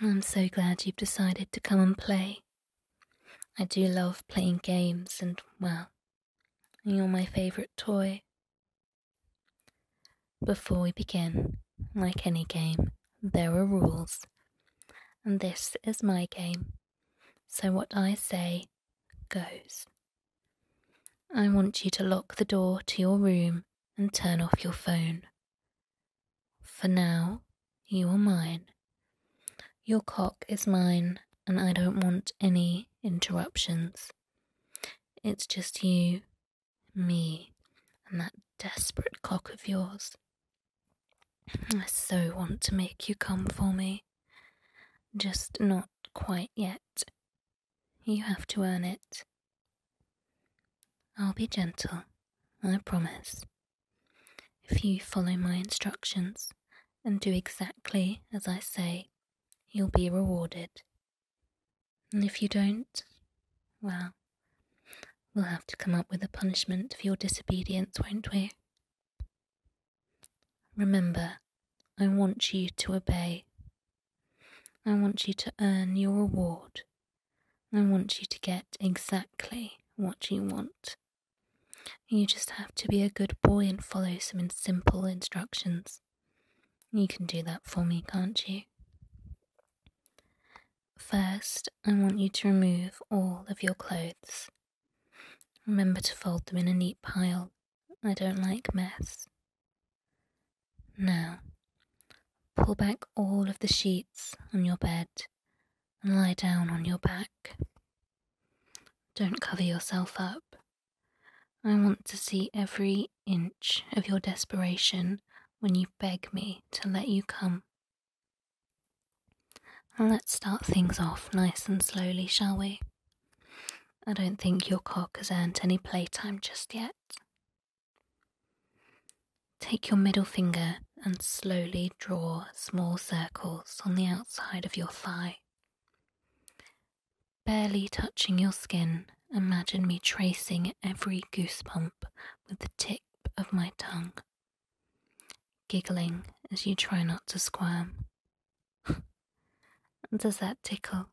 I'm so glad you've decided to come and play. I do love playing games and, well, you're my favourite toy. Before we begin, like any game, there are rules. And this is my game, so what I say goes. I want you to lock the door to your room and turn off your phone. For now, you are mine. Your cock is mine, and I don't want any interruptions. It's just you, me, and that desperate cock of yours. I so want to make you come for me. Just not quite yet. You have to earn it. I'll be gentle, I promise. If you follow my instructions and do exactly as I say, you'll be rewarded. And if you don't, well, we'll have to come up with a punishment for your disobedience, won't we? Remember, I want you to obey. I want you to earn your reward. I want you to get exactly what you want. You just have to be a good boy and follow some simple instructions. You can do that for me, can't you? First, I want you to remove all of your clothes. Remember to fold them in a neat pile. I don't like mess. Now, pull back all of the sheets on your bed and lie down on your back. Don't cover yourself up. I want to see every inch of your desperation when you beg me to let you come. Let's start things off nice and slowly, shall we? I don't think your cock has earned any playtime just yet. Take your middle finger and slowly draw small circles on the outside of your thigh. Barely touching your skin, imagine me tracing every goosebump with the tip of my tongue, giggling as you try not to squirm. Does that tickle?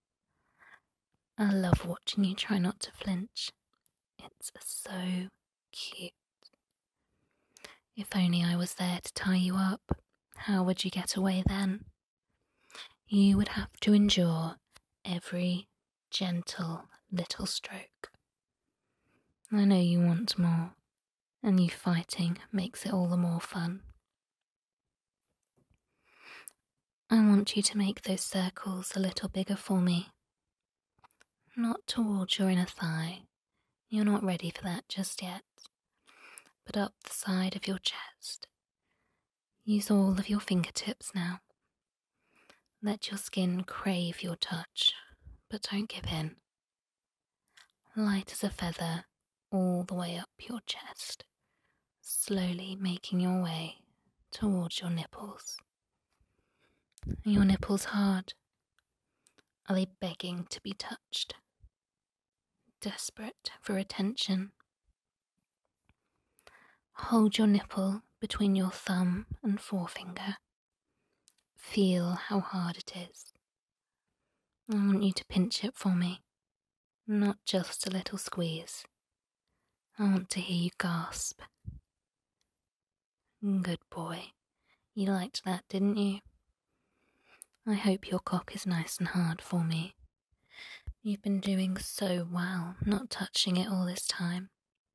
I love watching you try not to flinch. It's so cute. If only I was there to tie you up, how would you get away then? You would have to endure every gentle little stroke. I know you want more, and you fighting makes it all the more fun. I want you to make those circles a little bigger for me. Not towards your inner thigh. You're not ready for that just yet. But up the side of your chest. Use all of your fingertips now. Let your skin crave your touch, but don't give in. Light as a feather all the way up your chest, slowly making your way towards your nipples. Are your nipples hard? Are they begging to be touched? Desperate for attention? Hold your nipple between your thumb and forefinger. Feel how hard it is. I want you to pinch it for me, not just a little squeeze. I want to hear you gasp. Good boy. You liked that, didn't you? I hope your cock is nice and hard for me. You've been doing so well not touching it all this time.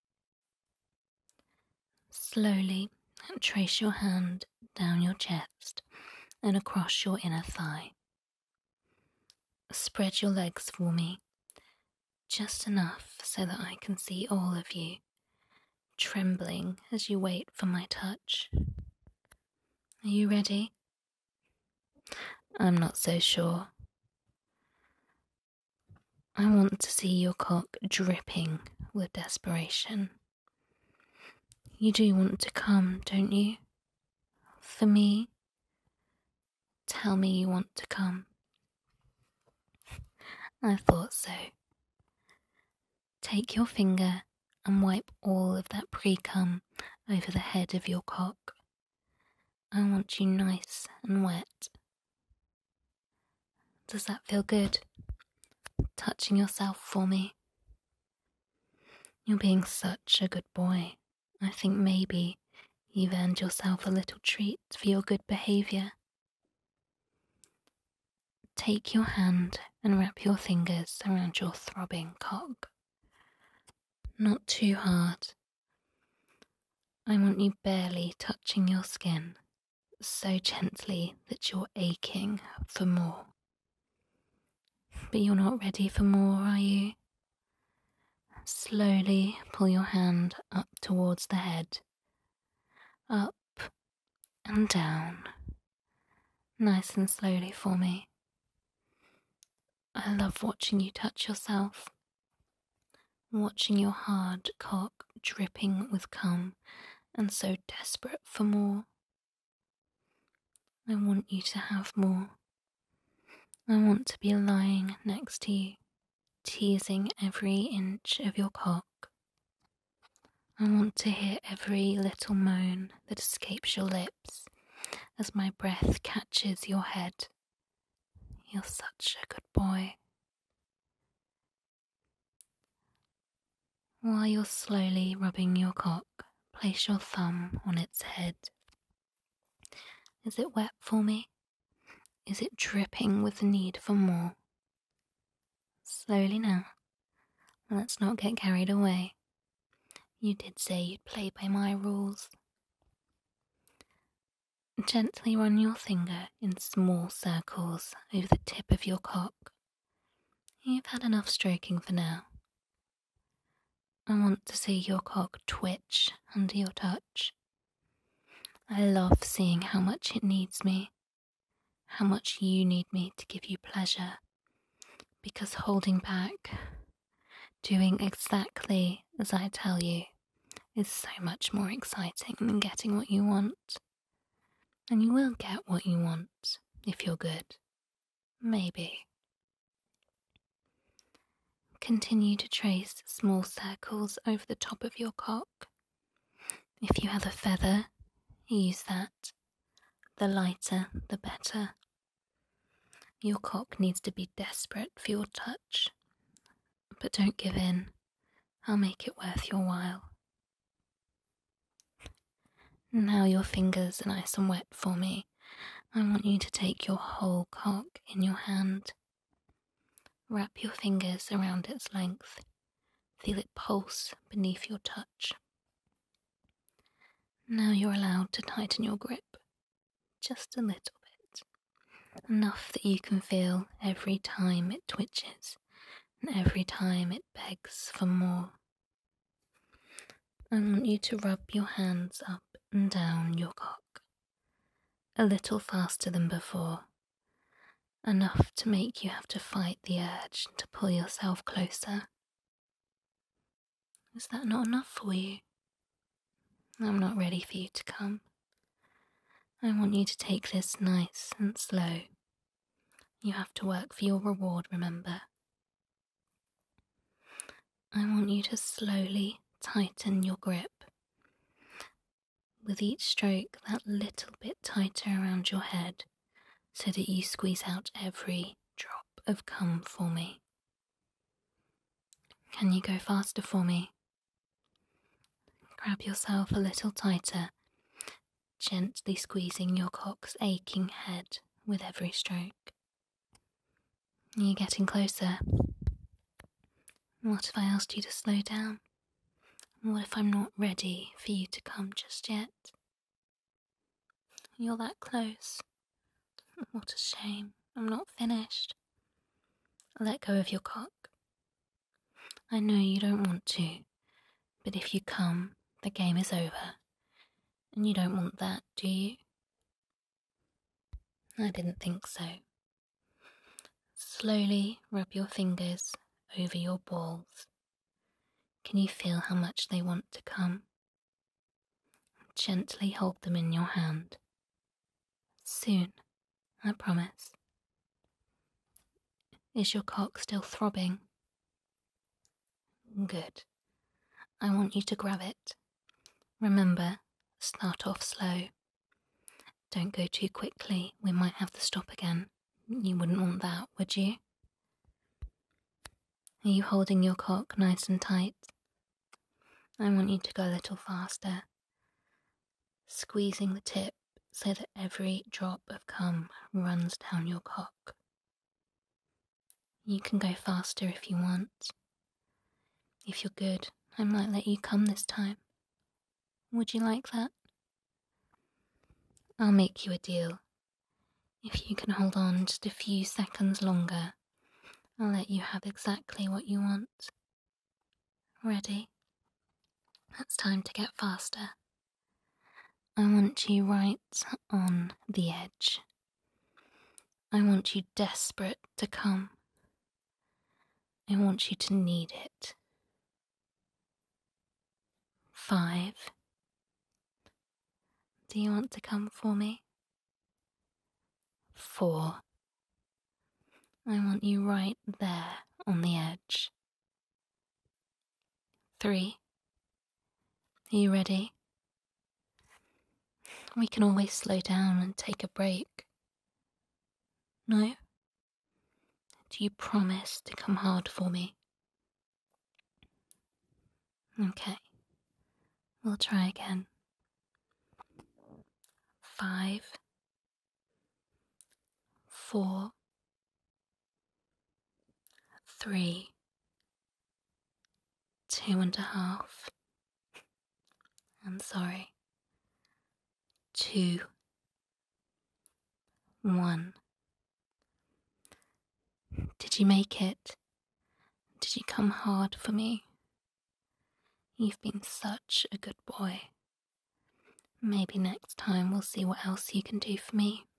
Slowly trace your hand down your chest and across your inner thigh. Spread your legs for me, just enough so that I can see all of you, trembling as you wait for my touch. Are you ready? I'm not so sure. I want to see your cock dripping with desperation. You do want to come, don't you? For me? Tell me you want to come. I thought so. Take your finger and wipe all of that pre-cum over the head of your cock. I want you nice and wet. Does that feel good? Touching yourself for me? You're being such a good boy. I think maybe you've earned yourself a little treat for your good behaviour. Take your hand and wrap your fingers around your throbbing cock. Not too hard. I want you barely touching your skin, so gently that you're aching for more. But you're not ready for more, are you? Slowly pull your hand up towards the head. Up and down. Nice and slowly for me. I love watching you touch yourself. Watching your hard cock dripping with cum and so desperate for more. I want you to have more. I want to be lying next to you, teasing every inch of your cock. I want to hear every little moan that escapes your lips as my breath catches your head. You're such a good boy. While you're slowly rubbing your cock, place your thumb on its head. Is it wet for me? Is it dripping with the need for more? Slowly now. Let's not get carried away. You did say you'd play by my rules. Gently run your finger in small circles over the tip of your cock. You've had enough stroking for now. I want to see your cock twitch under your touch. I love seeing how much it needs me, how much you need me to give you pleasure, because holding back, doing exactly as I tell you, is so much more exciting than getting what you want. And you will get what you want if you're good. Maybe. Continue to trace small circles over the top of your cock. If you have a feather, use that. The lighter, the better. Your cock needs to be desperate for your touch. But don't give in. I'll make it worth your while. Now your fingers are nice and wet for me. I want you to take your whole cock in your hand. Wrap your fingers around its length. Feel it pulse beneath your touch. Now you're allowed to tighten your grip. Just a little bit. Enough that you can feel every time it twitches and every time it begs for more. I want you to rub your hands up and down your cock. A little faster than before. Enough to make you have to fight the urge to pull yourself closer. Is that not enough for you? I'm not ready for you to come. I want you to take this nice and slow. You have to work for your reward, remember. I want you to slowly tighten your grip. With each stroke, that little bit tighter around your head, so that you squeeze out every drop of cum for me. Can you go faster for me? Grab yourself a little tighter, gently squeezing your cock's aching head with every stroke. Are you getting closer? What if I asked you to slow down? What if I'm not ready for you to come just yet? You're that close. What a shame. I'm not finished. Let go of your cock. I know you don't want to, but if you come, the game is over. And you don't want that, do you? I didn't think so. Slowly rub your fingers over your balls. Can you feel how much they want to come? Gently hold them in your hand. Soon, I promise. Is your cock still throbbing? Good. I want you to grab it. Remember, start off slow. Don't go too quickly, we might have to stop again. You wouldn't want that, would you? Are you holding your cock nice and tight? I want you to go a little faster, squeezing the tip so that every drop of cum runs down your cock. You can go faster if you want. If you're good, I might let you come this time. Would you like that? I'll make you a deal. If you can hold on just a few seconds longer, I'll let you have exactly what you want. Ready? It's time to get faster. I want you right on the edge. I want you desperate to come. I want you to need it. 5. Do you want to come for me? 4. I want you right there on the edge. 3. Are you ready? We can always slow down and take a break. No? Do you promise to come hard for me? Okay. We'll try again. 5. 4. 3. 2.5. I'm sorry. 2. 1. Did you make it? Did you come hard for me? You've been such a good boy. Maybe next time we'll see what else you can do for me.